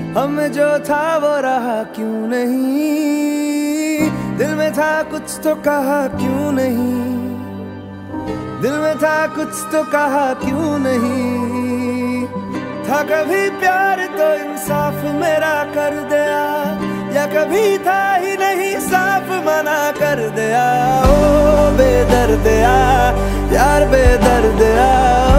हमें जो था वो रहा क्यों नहीं, दिल में था कुछ तो कहा क्यों नहीं, दिल में था कुछ तो कहा क्यों नहीं। था कभी प्यार तो इंसाफ मेरा कर दिया, या कभी था ही नहीं साफ मना कर दिया। ओ बेदर्दिया यार बेदर्दिया।